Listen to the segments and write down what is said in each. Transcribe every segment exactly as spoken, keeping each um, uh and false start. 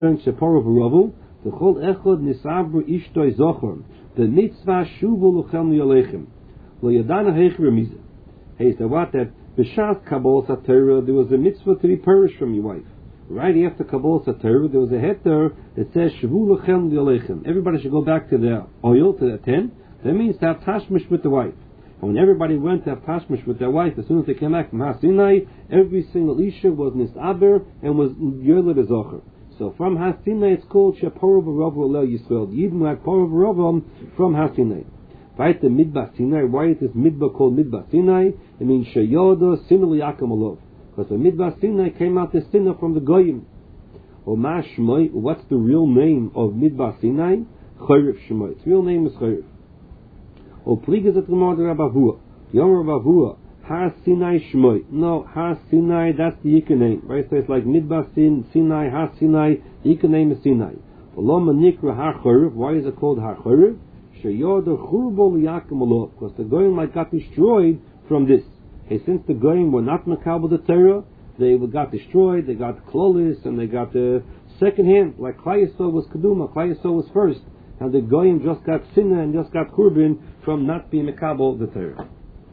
Shepor of Ravu, the Chol Echod Nisabru Ishtoi Zochor, the Mitzvah Shuvu Luchem Yolechem, Lo Yadana Heich Remiza. Hey, so what that B'Shas Kabbalah Satorah, there was a mitzvah to be perished from your wife. Right after Kabbalah Satorah, there was a heter that says Shuvu Luchem Yolechem. Everybody should go back to their oil, to their tent. That means to have tashmish with the wife. And when everybody went to have tashmish with their wife, as soon as they came back from Har Sinai, every single isha was nisaber and was yolet zocher. So from Har Sinai it's called Shepor v'Rav Olel Yisrael. Yidmu Akpor v'Rav from Har Sinai. Right, the Midbar Sinai. Why is this Midbar called Midbar Sinai? It means Sheyoda Sinai Yakam Olov. Because the Midbar Sinai came out the Sinai from the Goyim. Or Ma Shmoi. What's the real name of Midbar Sinai? Chayrev Shmoi. Its real name is Chayrev. Or Pligas at the Mother Rabavua. Yom Rabavua. Har Sinai Shmoi. No, Har Sinai, that's the Yikah name. Right? So it's like Midbar Sin, Sinai, Har Sinai. The Yikah name is Sinai. Olom Nikra Har Chayrev. Why is it called Har Chayrev? Sheyoda Churbo Liyakim Olov. Because the Goyim like got destroyed from this. Hey, since the Goyim were not Makabel the Torah, they got destroyed, they got Klolis, and they got the second hand, like Klai Yisrael was Keduma, Klai Yisrael was first, and the Goyim just got Sinna and just got Kurbin from not being Makabel the Torah.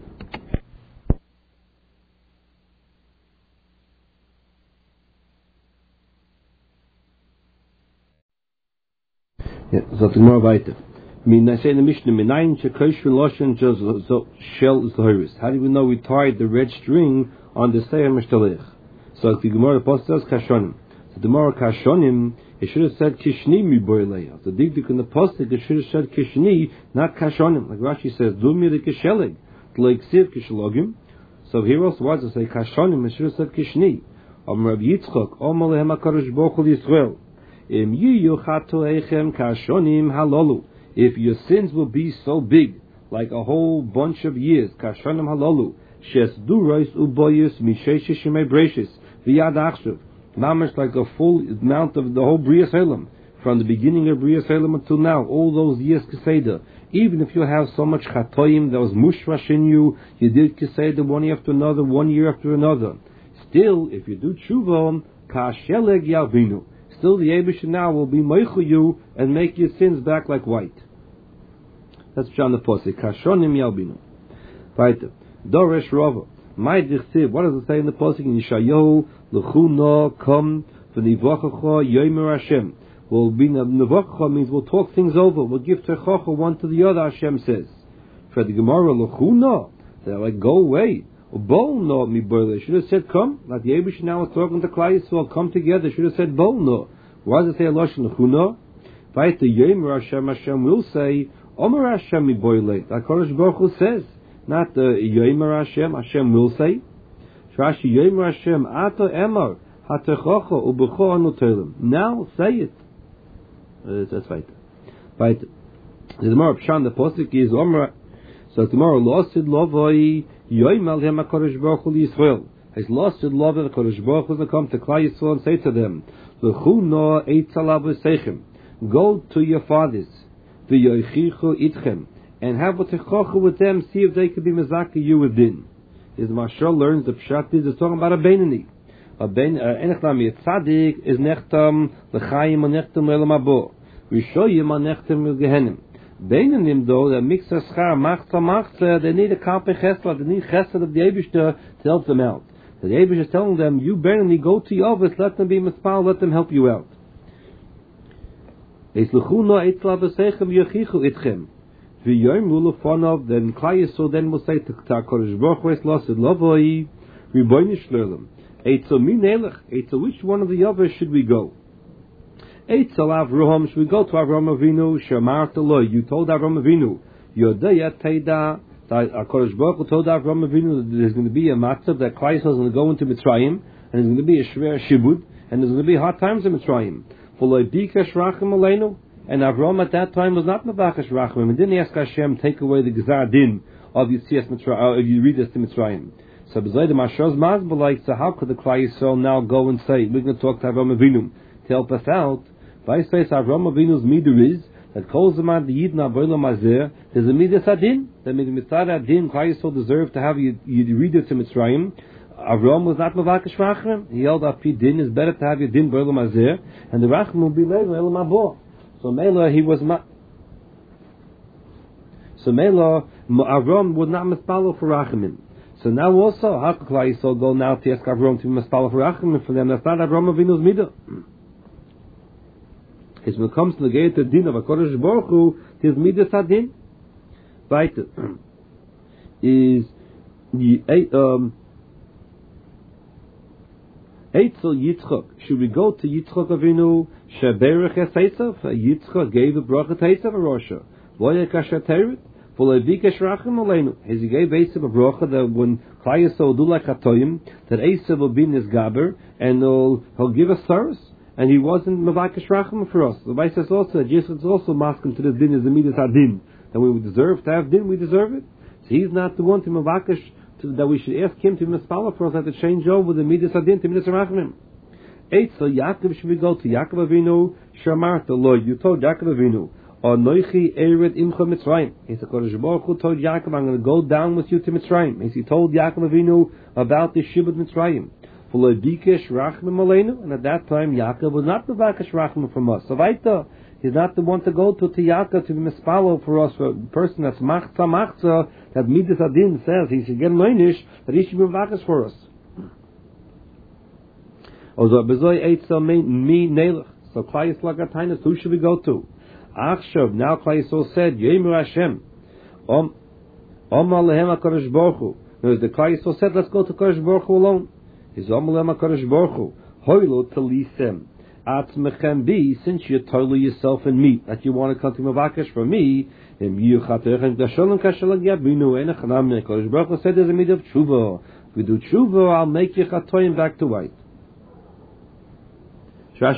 Yeah, so tomorrow weiter. Min I say in the Mishnah, Minayin shekosh v'loshen shel zohiris. How do we know we tied the red string on the Seir Mishtalech? So the Gemara post says Kashonim. So the Gemara Kashonim, it should have said Kishni mi boileya. The Digdik in the post it should have said Kishni, not Kashonim. Like Rashi says, Dumi the Kisheleg, like Siv Kishelogim. So here also was to say Kashonim, it should have said Kishni. Om Rav Yitzchok, Om Alehem HaKadosh Baruch Hu Yisrael. Im yiyu chato eichem Kashonim halolu. If your sins will be so big, like a whole bunch of years, kashanim halalu, shes durois uboyus misheshe shemei breshis v'yad achshav, mamash like a full amount of the whole Bria Salem, from the beginning of Bria Salem until now, all those years keseda. Even if you have so much chatoim that was mushrash in you, you did keseda one year after another, one year after another. Still, if you do tshuva, kasheleg yavinu. Still, the Eibush now will be meichu you and make your sins back like white. That's John the Posik. Kashonim yalbinu. Right. Doresh Rava. My dichtiv. What does it say in the Posik in Yeshayahu? L'chuno come v'nivachacha yomer Hashem. Well, being a nivachacha means we'll talk things over. We'll give techacha one to the other. Hashem says. For the Gemara l'chuno, they're like go away. Bol no mi boile. Should have said come. Like the Eibush now is talking to Klai Yisrael. Come together. Should have said bol no. Why does it say Lashon l'chuno? Right. The yomer Hashem. Hashem will say. Omer Hashem mi boile. The HaKadosh Baruch Hu says, not the Yomer Hashem. Hashem will say. Rashi Yomer Hashem Ato Emor Hatechocho Ubecho Anutelim. Now say it. Uh, that's right. Right. The Gemara Pshan the Posik is Omer. So tomorrow Losid Lovoi Yomer Hem HaKadosh Baruch Hu Yisrael. Has Losid Lovoi HaKadosh Baruch Hu to come to Klai Yisrael and say to them, L'chu no Eitzalav V'Seichem. Go to your fathers. Itchem, and have a techocha with them, see if they could be mezaka you with din. Is Mashal learns the pshat is talking about a beinani. A bein enechtam uh, tzaddik is nechtam l'chaim and nechtam l'elam habo. Rishoyim and nechtam l'gehenim. Beinanim though that mix a schar machza machza, they need a kampe chesla, they need chesed of the Eibishter to help them out. The Eibishter is telling them, you beinani go to your office, let them be mispal, let them help you out. Then Klai Yisrael then will say to HaKadosh Baruch Hu Losid Lovoi Ribono Shel Olam. Which one of the others should we go? Should we go to Avraham Avinu? Shemarta Lo. You told Avraham Avinu. Yodeya Teida. HaKadosh Baruch Hu told Avraham Avinu that there's going to be a matzav that Klai Yisrael is going to go into Mitzrayim, and there's going to be a shver shibud, and there's going to be hard times in Mitzrayim. And Avraham at that time was not Mavachash Rachim, and didn't ask Hashem take away the Gzar Din of Yitzias Mitzrayim, if you read this to Mitzrayim. So B'zayda Mashos Mazba like, so how could the Klai Yisrael now go and say, we're going to talk to Avraham Avinu to help us out? Vice versa, Avraham Avinu's midah is that calls them out the Yidna Avolam Azeh. There's a midah Adin. That means Mitzad Adin, Klai Yisrael deserve to have you, you read it to Mitzrayim. Avram was not Mavakish Rachmim. He held up Din is better to have your Din B'Olam Hazeh, and the Rachmim will be later Elam Haba. So Mela he was ma- So Mela Avram would not mispalo for Rachmim. So now also how could Klal Yisrael go now to ask Avram to be mispalo for Rachmim for them? That's not Avram Avinu's midah. Because when it comes to the gate of Din of HaKadosh Baruch Hu, his midas hadin. Weiter is um. Eitzel Yitzchak. Should we go to Yitzchak Avinu? Sheberech es Esav. Yitzchak gave the bracha to Esav a Rosha. Loya kasher teret. V'levikesh rachim aleinu. As he gave Esav a bracha that when Klal Yisrael do like Hatoyim, that Esav will be in his gaber and he'll, he'll give us service. And he wasn't mevakesh rachim for us. The Bible says also that Jesus is also masking to this din is the midas hadin. That we deserve to have din, we deserve it. So he's not the one to mevakesh. That we should ask him to mispala for us, have to change over the midas adin to midas rachmim. Eight, so Yaakov should we go to Yaakov Avinu, Shamarta, Lord, you told Yaakov Avinu, or Noichi Ered Imcha Mitzrayim. He said, Kodesh Baruch Hu told Yaakov, I'm going to go down with you to Mitzrayim. He told Yaakov Avinu about the Shibud Mitzrayim. For Bikesh Rachmim Aleinu, and at that time Yaakov was not the Vakesh Rachmim from us. So Vaita, he's not the one to go to to Yaakov to be mispalo for us, for a person that's Machza Machza, that Midas Adin says he should get Leinish, that he should be Vakesh for us. So Klal Yisrael got Tainus, who should we go to? Achshav, now Klal Yisrael said, Yemir Hashem, Om Omar Lehem HaKadosh Baruch Hu. The Klal Yisrael said, let's go to Kadosh Baruch Hu alone. His Omar Lehem HaKadosh Baruch Hu, Hoilo Talisem, Atzmechem Bi, since you total yourself in meat, that you want to come to Mavakesh for me, Im Yuchatechem Dashalom Kashalag Yabinu, and Echanam, Kadosh Baruch Hu said, there's a midah of Tshuva. If we do Tshuva, I'll make you Chatoyim back to white. That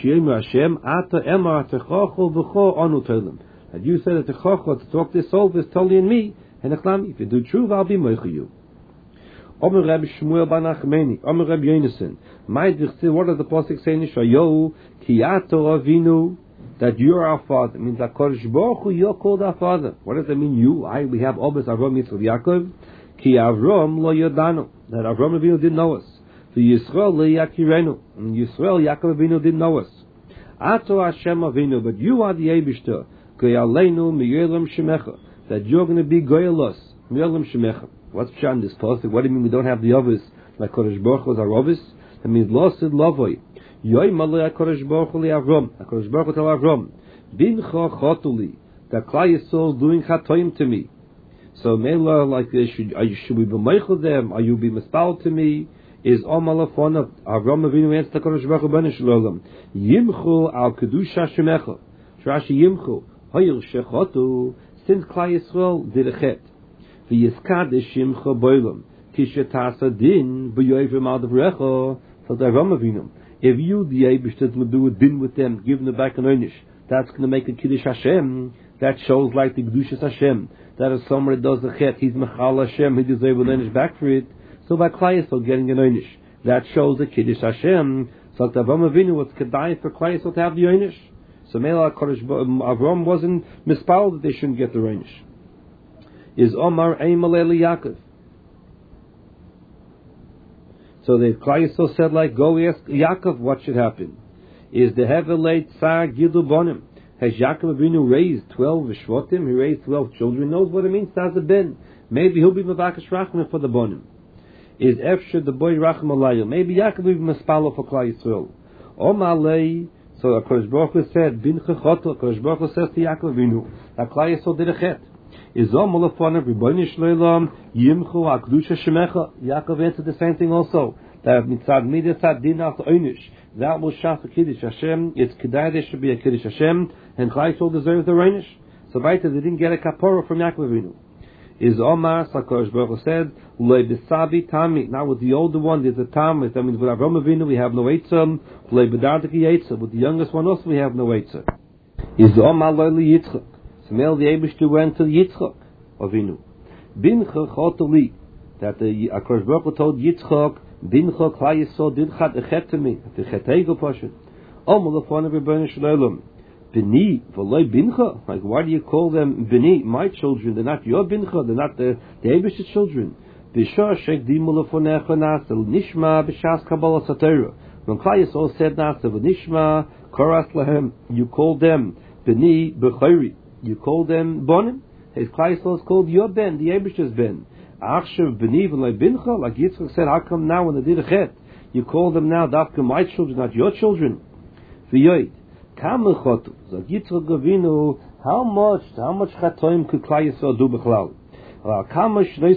you said that the Chocho to talk this over is totally in me, and if you do true, I'll be moicha you. Omer Rabbi Shmuel Bar Nachmani, Omer Rabbi Yonason, my what does the pasuk say in Yeshayahu? Kiyato Avinu, that you are our father. It means that Kodesh Baruch Hu, you're called our father. What does that mean? You, I, we have Obes Avram Yitzchak Yaakov. Ki Avram lo yodanu, that Avram Avinu didn't know us. The Yisrael leyakirenu, and Yisrael Yaakov Avinu didn't know us. Ato Hashem Avinu, but you are the Eibishter. Goyaleinu miyelam shemecha, that you're going to be goyalos miyelam shemecha. What's pshat in this pasuk? What do you mean we don't have the Ovis like Kodesh Baruch Hu was our Ovis? That means losid lavoi. Yoy malay Kodesh Baruch Hu leAvram. Kodesh Baruch Hu tell Avram, bincha chotuli, that Klal Yisrael doing chatoim to me. So Mela, like this, should, are you, should we be meichel them? Are you be mispal to me? Is Omalafon of Avram Avinu answered Kodesh Baruch Hu ben Shalom. Yimchu al kedusha shemecha. Shrashi Yimchu hoyil shechotu, since Klal Yisrael did a chet. V'yiskadish Yimcha boilam kishetasa din b'yoyvim al devrecha. So the Avram Avinu, if you the Eibishter will do a din with them, giving them back an einish, that's going to make a kiddush Hashem. That shows like the kedushas Hashem. That if somebody does the chet, he's mechal Hashem, he deserves an einish back for it. So by Klal Yisrael getting an einish, that shows the kiddush Hashem. So that Avram Avinu was kedai for Klal Yisrael to have the einish. So Mela Kodesh Avram wasn't mispal that they shouldn't get the einish. Is Omar Eimalei Yaakov. So the Klal Yisrael said, like, go ask Yaakov what should happen. Is the Hevelei Tsar Gidu Bonim? Has Yaakov Avinu raised twelve Vishvotim? He raised twelve children. He knows what it means to have a ben. Maybe he'll be Mavakesh Rachman for the Bonim. Is Efshir the boy Racham Alayim? Maybe Yaakov will be Maspalo for Klal Yisrael. Omalei. So Kodesh Baruch Hu said, Bin Chechotel. Kodesh Baruch Hu says to Yaakov Avinu, that Klal Yisrael did a chet. Is Omalafon of Rebbeinu Shleilam Yimchu Akdusha Shemecha? Yaakov answered the same thing also. That mitzad mitzad din al einish. That will shach a kiddush Hashem. It's kedai there should be a kiddush Hashem, and Klal Yisrael deserves the einish. So weiter they didn't get a kapora from Yaakov Avinu. Is Omar, like Kodesh Baruch Hu said, Lei Besabi Tami. Now with the older one, there's a Tam. That means with Avram Avinu we have no Eitzah. Lei Bedartiki Eitzah. With the youngest one also we have no Eitzah. Is Omar Lei Yitzchak. So Mel the Eibishter went to Yitzchak Avinu. Bincha Chotali. That the Kodesh Baruch Hu told Yitzchak, Bincha Klal Yisrael did chat a chet to me. The chetego passion. Omar Lefon of Rebbeinu Shalom. Bini, v'loi bincha. Like, why do you call them bini? My children. They're not your bincha. They're not the the Eibishter's children. B'shor shekdimu lefonecha nasa nishma b'shas kabbalas haTorah. When Klal Yisrael said nasa v'nishma koras lahem, you called them b'ni b'chayri, you called them bonim. His Klal Yisrael is called your ben, the Eibishter's ben. Achshav b'ni v'lei bincha, like Yitzchak said, how come now when they did a chet, you call them now dafka my children, not your children? V'yoyt, kam lechotu, zog Yitzchak Avinu, how much, how much chatoim could Klal Yisrael do b'chlal? How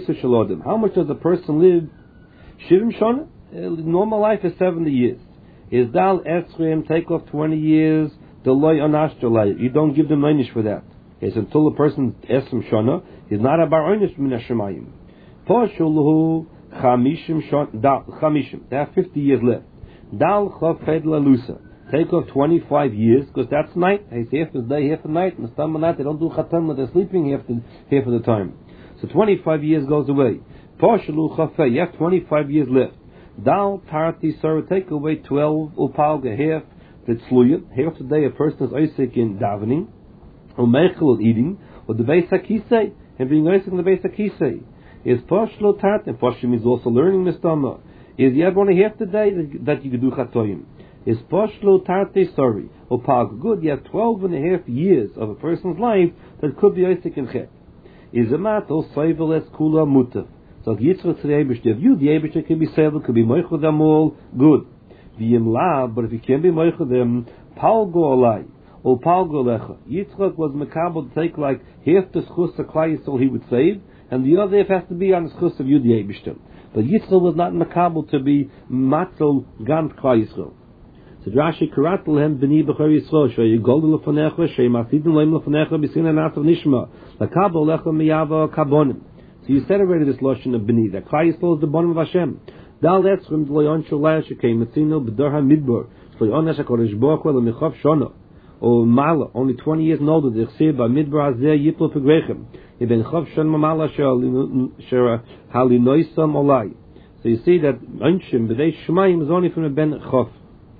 much does a person live? Shivim shana? Normal life is seventy years. Is dal esrim take off twenty years? Deloy onash delay. You don't give them einish for that. It's until a person esrim shana is not a bar einish min hashemayim. Poshuluhu chamishim shana dal chamishim. They have fifty years left. Dal chafed lalusa. Take off twenty-five years because that's night. It's half the day, half the night. And some night they don't do chatam when they're sleeping half the half of the time. So twenty-five years goes away. Poshalu chafei, you have twenty-five years left. Dal tarti sara, take away twelve upalga, half the tzluya, half the day a person is Isaac in davening, or meichel eating, or the beis hakisei, and being Isaac in the beis hakisei. Is poshalu tarti, and poshim is also learning mistama. Is you have only half the day that you can do chatoyim. Is poshalu tarti sorry, upalga, good, you have twelve and a half years of a person's life that could be Isaac in chet. Is a matter seiveles kula mutav. So Yitzchak to the Eibishter, you the Eibishter can be seivel, can be moichel them all, good. V'yim la, but if you can't be moichel them, pal go alai, or pal go lecha. Yitzchak was makabel to take like half the schus of Klal Yisrael he would save, and the other half has to be on the schus of you the Eibishter. But Yitzchak was not makabel to be matzel gant Klal Yisrael. So Rashi karat lehem b'ni b'chor Yisrael, shey yigoldu lefonecha, shey mafidin lehem lefonecha, b'sina nasav nishma, lakabel lecha miyava kabonim. So you said already this lotion of b'ni, that Klal Yisrael is the bonim of Hashem. Dal etzrim d'loyon sholaya shekei metzino b'dor ha-midbar, shloyon ha-shakorish baruch hu l'michav shona, or mala, only twenty years and older, d'chsir b'midbar hazeh yiplo pegrechem, yeben chav shon mamala sher halinoisam olai. So you see that Anshim b'dei Shemayim is only from a ben chav.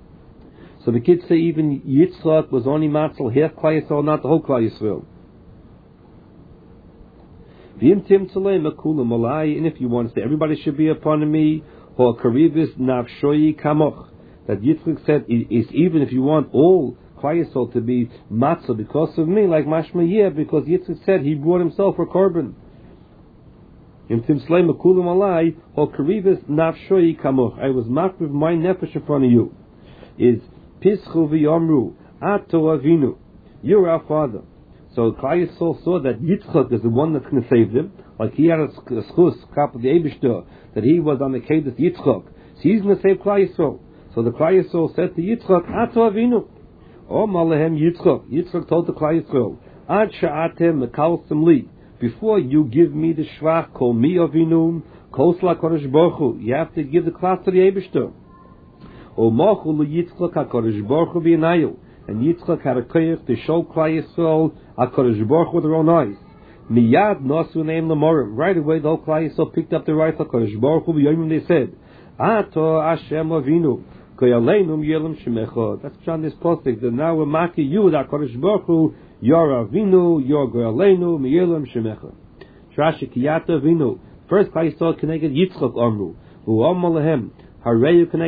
So the kids say even Yitzchak was only matzel half Klal Yisrael, not the whole Klal Yisrael. And if you want to say everybody should be upon me, or karivis nafshoyi kamoch, that Yitzchak said is even if you want all Klal Yisrael to be matzel because of me, like mashma yeh, because Yitzchak said he brought himself for korban. Im tim slay mekulam alai, or karivis nafshoyi kamoch. I was marked with my nefesh in front of you. Is Pischu v'yomru, Ato Avinu, you're our father. So Klal Yisrael saw that Yitzchak is the one that's going to save them, like he had a schus, kap of the Eibishter, that he was on the Kedah Yitzchak. So he's going to save Klal Yisrael. So the Klal Yisrael said to Yitzchak, Ato Avinu. O Malahem Yitzchak. Yitzchak told the Klal Yisrael, Ad sha'atem mekalsem li. Before you give me the shvach, call me Avinu, kosla kodesh baruch hu. You have to give the class to the Eibishter. O machul Yitzchak HaKadosh Baruch Hu b'yinayu, and Yitzchak had a koyach to show Klal Yisrael HaKadosh Baruch Hu with their own eyes. Miyad nasu neim l'morim. Right away, the whole Klal Yisrael picked up the right HaKadosh Baruch Hu b'yomim. They said, Ato Hashem Avinu, koyaleinu m'yelam shemecha. That's on this posting that now we're maki you with HaKadosh Baruch Hu. You're Avinu, you're koyaleinu m'yelam shemecha. Rashi kiyata Avinu. First Klal Yisrael connected Yitzchak Amru, who Amar lehem. And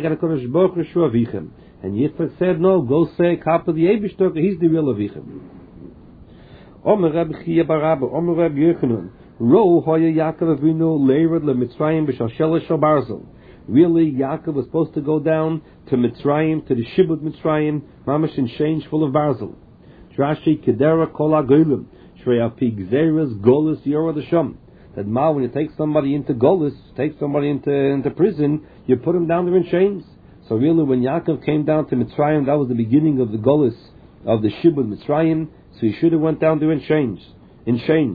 Yitzchak said, no, go say Kappa the Eibishter, he's the real Avichem. Omer Reb Chia Barabba, Omer Reb Yochanan, Ro Hoya Yaakov Avinu Leired LeMitzrayim B'Shalshela Shel Barzel. Really, Yaakov was supposed to go down to Mitzrayim, to the Shibud Mitzrayim, Mamash in chains full of Barzel. Rashi Kedera Kol HaGolim, Shrei Api Gzeres Golis Yorah D'Sham. That now when you take somebody into Golis, take somebody into into prison, you put him down there in chains. So really when Yaakov came down to Mitzrayim, that was the beginning of the Golis, of the Shibud Mitzrayim, so he should have went down there in chains. In chains.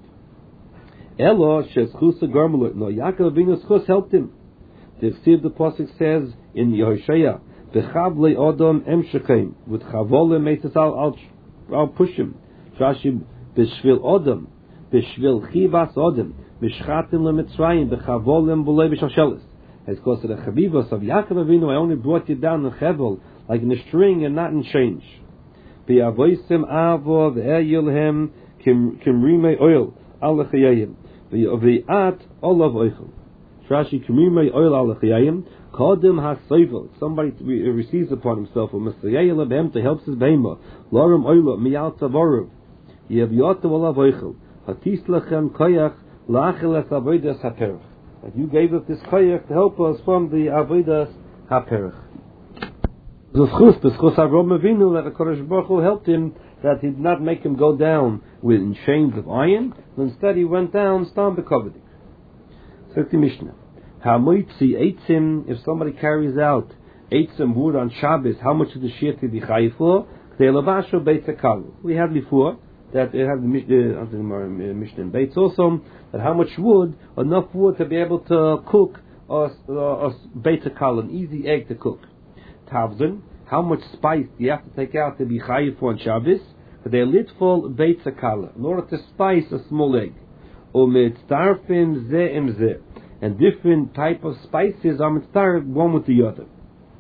Elo she'schus garmelut. No, Yaakov Avinu's schus helped him. The the pasuk says in Yehoshaya, "V'chavlei Odom em shekem," with chavole meitzes al al pushim. Rashi b'shvil Odom. B'shvil chivas odem, b'shchatim leMitzrayim, b'chavolem b'lei b'shalshelis. It's because of the chavivos of Yaakov Avinu, I only brought you down in chevel, like in a string and not in change. B'avoisim avo v'eyilhem kimrimei oil al lechayim, v'at olav oichel. Rashi Kamimay Oil al Chayim Kodim HaSoivel. Somebody re- receives upon himself a Messiah Lebem to help his Behema. Lorum Oila Miyal Tavoru. Yevyota Wala Voichel. Hatis Lechem Koyach Lachel Es Avodas HaPerach. That you gave us this Koyach to help us from the Avodas HaPerach. The Schus, the Schus Avrom Avinu, that the Kodesh Baruch Hu helped him, that he did not make him go down with chains of iron, but instead he went down Stam Bekovedik. So the Mishnah. Hamoitzi eitzim, if somebody carries out eitzim wood on Shabbos, how much is the shear to be chayiv for? De'elavasho beitz akalu. We had before that they have the Mishnah, uh, Mishnah in Beitz also, that how much wood, enough wood to be able to cook a, a, a beitz akalu, an easy egg to cook. Tavzin, how much spice do you have to take out to be chayiv for on Shabbos? They're litful beitz akalu, in order to spice a small egg. Umitztarfim ze im ze. And different type of spices are mitzvah one with the other.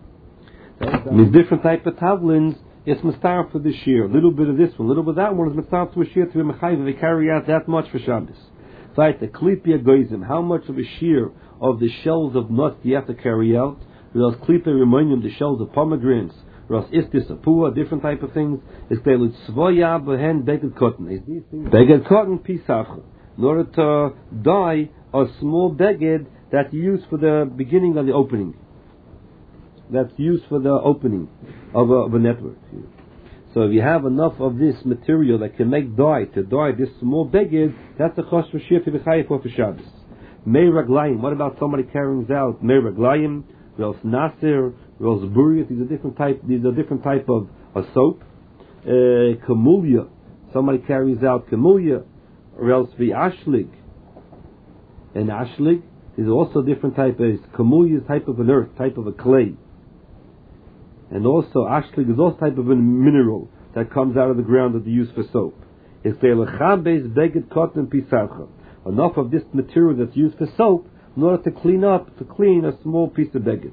With different type of tavlins, it's mitzvah for this year. A little bit of this one, a little bit of that one is mitzvah to a shear to be mechayiv. They carry out that much for Shabbos. Like the klipia goizim, how much of a shear of the shells of nuts do you have to carry out? Whereas klipia remonium, the shells of pomegranates. Whereas istis, a pua, different type of things. It's they with svoya behen beged cotton. Beged cotton pisavcha. In order to dye a small beged that's used for the beginning of the opening. That's used for the opening of a, of a network. So if you have enough of this material that can make dye, to dye this small beged, that's a chosh for shir to be chayiv for Shabbos. Mei raglayim, what about somebody carrying out mei raglayim, ros nasir, ros buriyat, these are different type, these are different type of a soap. Uh, kamulya, somebody carries out kamulya, or else the ashlig. And ashlig is also a different type of kamulya, type of an earth, type of a clay. And also ashlig is also type of a mineral that comes out of the ground that they use for soap. It's the lechabes beged cotton pisavcha. Enough of this material that's used for soap in order to clean up, to clean a small piece of beged.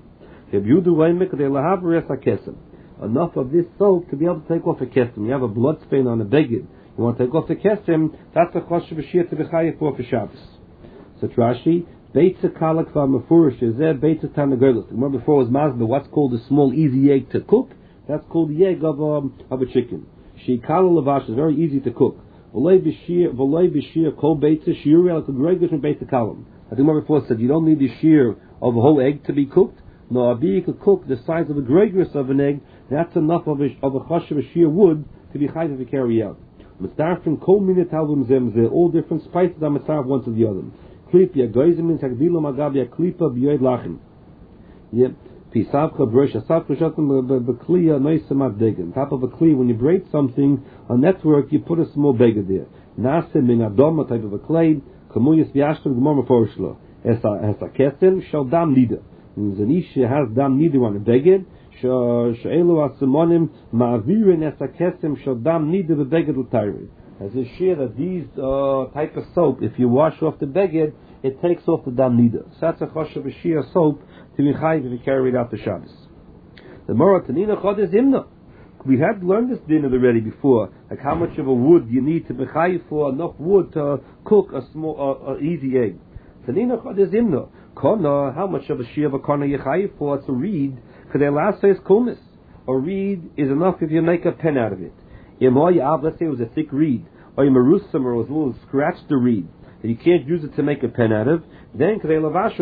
Enough of this soap to be able to take off a kesem. You have a blood stain on a beged. You want to take off the kesem, that's a chosh b'shir to be chayiv for Shabbos. So Rashi, beitza kalak v'amafurish is there beitza tanagolos. Remember before it was mazda, what's called a small easy egg to cook? That's called the egg of a, of a chicken. Sheikala lavash is very easy to cook. V'lei b'shir, v'lei b'shir kol beitza shiur el k'gregish and beitza kalam. I think remember before it said you don't need the shear of a whole egg to be cooked. No, abi could cook the size of a gregis of an egg. That's enough of a of a chosh of a shear wood to be chayiv to carry out. Mitzarfin kol minit halvim zem zeh. All different spices are mitzarf one to the other. Klipia goizim means hagdilo magabia klipa b'yoid lachim. Yep. Pisavcha b'rosh asavcha shatim b'kliya noisem avdegen. Top of a kli, when you braid something on network, you put a small beggar there. Nase min adoma, type of a clay. Kamuyas v'yashtem g'mor meforshlo. Es a kesem shal dam nida. Means an isha has dam nida on a beggar. She'elu asimonim ma'avirin es a kesem shal dam nida v'beggar l'tayri. As a shear that these uh, type of soap, if you wash off the beged, it takes off the dam nida. So that's a chosh of a shear soap to be chayiv if you carry it out to Shabbos. The Mora Tanina Chod is Himna. We had learned this dinner already before, like how much of a wood you need to be chayiv for, enough wood to cook a small, uh, uh, easy egg. Tanina Chod is Himna. Kona, how much of a shear of a kona you chayiv for? It's a reed. Because their last says kulmis. A reed is enough if you make a pen out of it. Let's say it was a thick reed, or you marusam, or it was a little scratched the reed, and you can't use it to make a pen out of, then it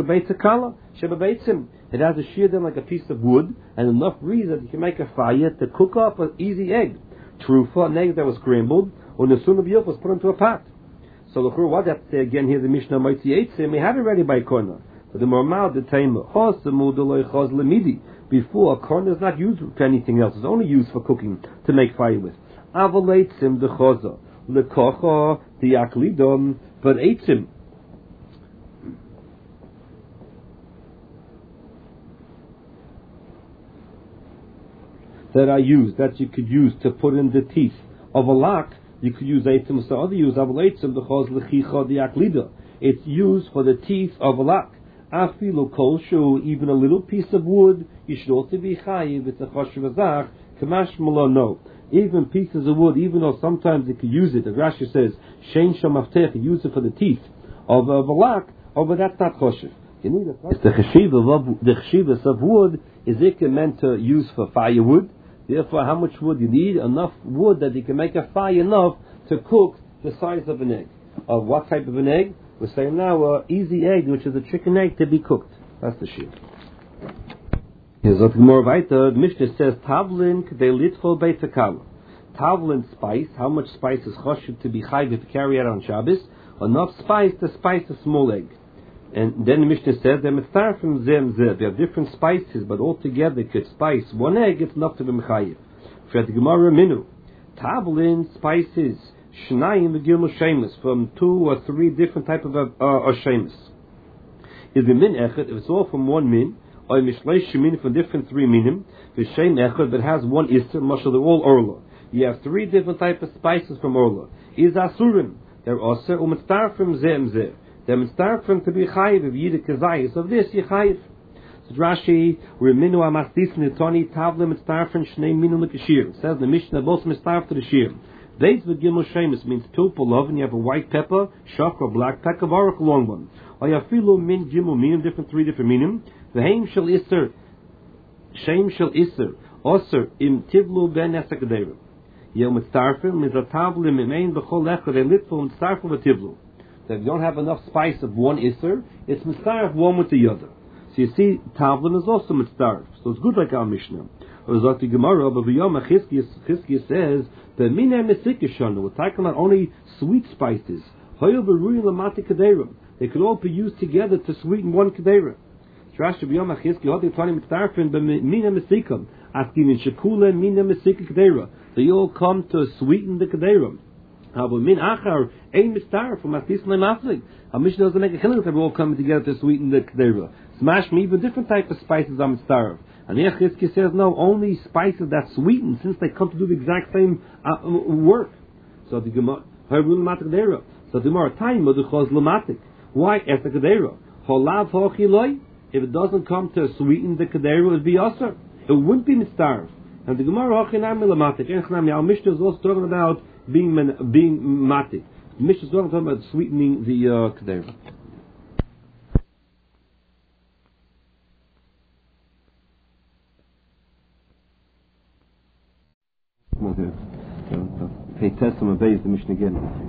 has a shear then like a piece of wood, and enough reed that you can make a fire to cook up an easy egg. Trufa, an egg that was scrambled, or nesuna b'yilch was put into a pot. So look, what that say again here, the Mishnah Moitzi Eitzim, we had it ready by corner. But the Mormal, the Taima, Chos, the Mudaloi, Chos, Lemidi. Before, a corner is not used for anything else, it's only used for cooking, to make fire with. Avaleitzim the choza, lekocha the aklidom, but eitzim. That I use, that you could use to put in the teeth of a lock, you could use eitzim. So other use avaleitzim the choz lechicha the aklida. It's used for the teeth of a lock. Afilu kol shu, even a little piece of wood, you should also be chayiv. It's a choshev azach. Kamash mala no. Even pieces of wood, even though sometimes you could use it, the Rashi says, Shein shamaftech, use it for the teeth of, of a lock, oh, but that's not choshev. You need a it's the cheshiva of the cheshivas of wood is it meant to use for firewood. Therefore, how much wood you need? Enough wood that you can make a fire enough to cook the size of an egg. Of what type of an egg? We're saying now an easy egg, which is a chicken egg to be cooked. That's the shear. Here's what more weiter. The Mishnah says tavlin k'dei litfol beitzakala. Tavlin spice. How much spice is choshev to be chayv to carry out on Shabbos? Enough spice to spice a small egg. And then the Mishnah says that mitzvah from zem zeh. They have different spices, but all together could spice one egg. It's enough to be mechayiv. For the Gemara minu, tavlin spices shnayim v'gimel shemus from two or three different type of uh, uh, shemus. Is the min echad? If it's all from one min, or mishleish shemin from different three minim, the shem echad that has one ister, mashal they're all orla. You have three different type of spices from orla. Is asurim? They're also umitzvah from zem zeh. They're mitzvah from to be chayiv of yidik kazayis. Of this you chayiv. So Rashi, we're minu amastis nitoni tavle mitzvah from shnei minu l'kashir. It says the Mishnah both mitzvah to the shir. Beis v'gimel shemus means pilpul love, and you have a white pepper, shakra, black pepper, varach, long one. Or you have filu min gimel minim, different three different minim. The heim shel iser, shem shel iser, oser im tivlu ben esakadeva. Yom mitzarfim mizatavlim imein b'chol echad elitful mitzarfim v'tivlu. That if you don't have enough spice of one iser, it's mitzarf one with the other. So you see, tavlim is also mitzarf. So it's good like our Mishnah. Or like the Gemara, but V'yom Chizkiya says that mina mesikishanu. We're talking about only sweet spices. Hoyel v'ruyin lamati kaderim. They could all be used together to sweeten one kadera. Rashi V'yom Chizkiya hoti tani mitzarfim b'mina mesikam. Asking in shekula mina mesika kadera. They all come to sweeten the kadera. However, min achar ein mitzarf from atis le'maflig. Our Mishnah doesn't make a chiluk that we're all coming together to sweeten the kadera. Smash me even different type of spices are mitzarf. And Yechizki says no, only spices that sweeten, since they come to do the exact same uh, work. So the Gemara, so the Gemara time the chos lamatik. Why after kadera? Holav hochiloi. If it doesn't come to sweeten the kadera, it would be aser. It wouldn't be mitzarf. And the Gemara hochinam lamatik. Our Mishnah is also talking about being being matik. The Mishnah is talking about sweetening the uh, kadera. The Mishnah again.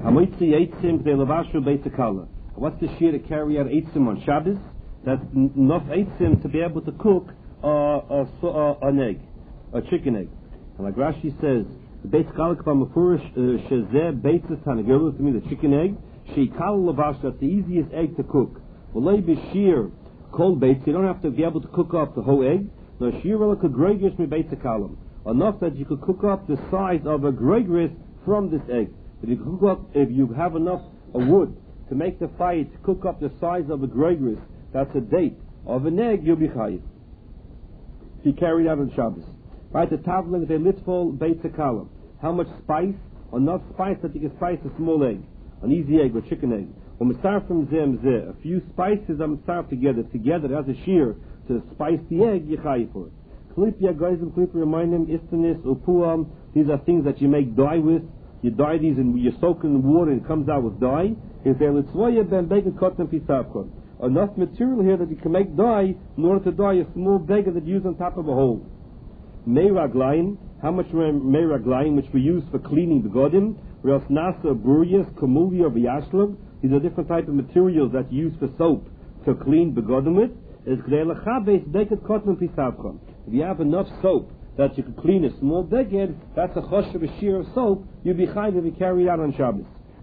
What's the shear to carry out eitzim on Shabbos? That's enough eitzim to be able to cook uh, a, a, an egg, a chicken egg. And like Rashi says, the beit kalik b'mafurish shezeh beitzes tanagirus, to me the chicken egg. Sheikal lavash, that's the easiest egg to cook. V'lei b'shir kol beitz, you don't have to be able to cook up the whole egg. No shir l'kagregish mi beit kalam. Enough that you could cook up the size of a gregris from this egg. If you cook up, if you have enough uh, wood to make the fire to cook up the size of a gregris, that's a date of an egg, you'll be chayiv. If you carry it out on Shabbos. Right, the tavlin, they litful beit kalam. How much spice? Enough spice that you can spice a small egg, an easy egg or chicken egg. Or mitzarf from zem zeh. A few spices are mitzarf together. Together as a shear to spice the egg, you're chayiv for it. Klipya goizim klipya remind them istanis upuam. These are things that you make dye with. You dye these and you soak in water and it comes out with dye. If they're litzvoya ben bega cotton pisavkon. Enough material here that you can make dye in order to dye a small bega that you use on top of a hole. Meiraglaim. How much meiraglaim, which we use for cleaning the godim? Ras nasa buriyas kamulia v'yashlav. These are different type of materials that you use for soap to clean the godim with. Is gdei bega cotton pisavkon. If you have enough soap that you can clean a small beged, that's a chosh of a shear of soap, you'll be chayiv if you carry it out on Shabbos.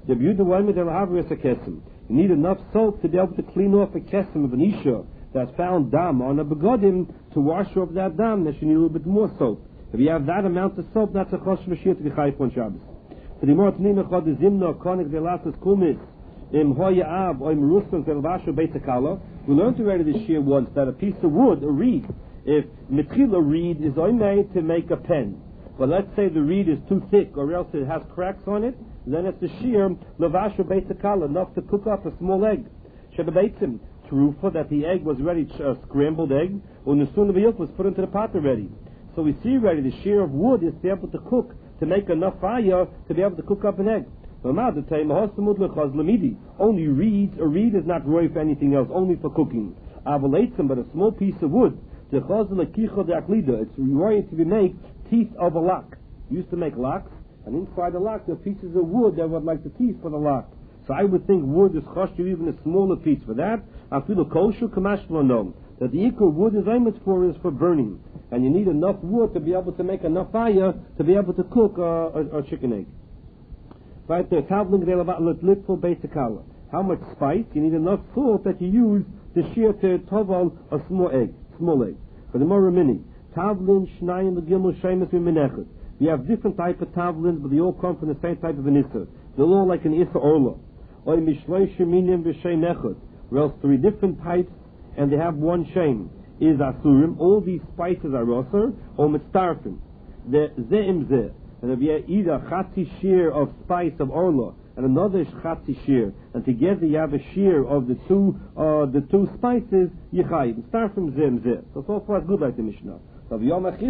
You need enough soap to be able to clean off a kesem of an isha that's found dam on a begodim, to wash off that dam, that you need a little bit more soap. If you have that amount of soap, that's a chosh of a shear to be chayiv on Shabbos. So the more tnei mechad the zimno konik ve'lasas kumis im hoya av or im rusam ve'lvashu beitakala. We learned already this year once that a piece of wood, a reed, if Mitchila reed is only made to make a pen, but let's say the reed is too thick or else it has cracks on it, then it's a shear, lavasha beitakala, enough to cook up a small egg. Shebabeitzim, trufa, that the egg was ready, a scrambled egg, or nesuna v'yilf was put into the pot already. So we see already the shear of wood is to be able to cook, to make enough fire to be able to cook up an egg. Only reeds, a reed is not roy for anything else, only for cooking. Avaleitzim, but a small piece of wood. It's required to be made teeth of a lock. You used to make locks, and inside the lock there are pieces of wood that would like the teeth for the lock. So I would think wood is choshev, even a smaller piece for that. Afilu kosher kamash l'nom. That the equal wood is aimed for is for burning, and you need enough wood to be able to make enough fire to be able to cook uh, a, a chicken egg. Right there, tavling little basic color. How much spice? You need enough salt that you use to shear to toval a small egg, small egg. For the more mini, tavlin shnayim l'gimel shemes v'menechet. We have different type of tavlins, but they all come from the same type of an issa. They're all like an issa orla. Or mishloish minim v'shem echad. Or else three different types, and they have one shame. Is asurim. All these spices are roser or mitztarfim. The zeim zeh. And if you have either chatzi shear of spice of orla and another chatzi shear, and together you have a shear of the two uh, the two spices, yichayim. Start from zem zeh. So so far good like the Mishnah. So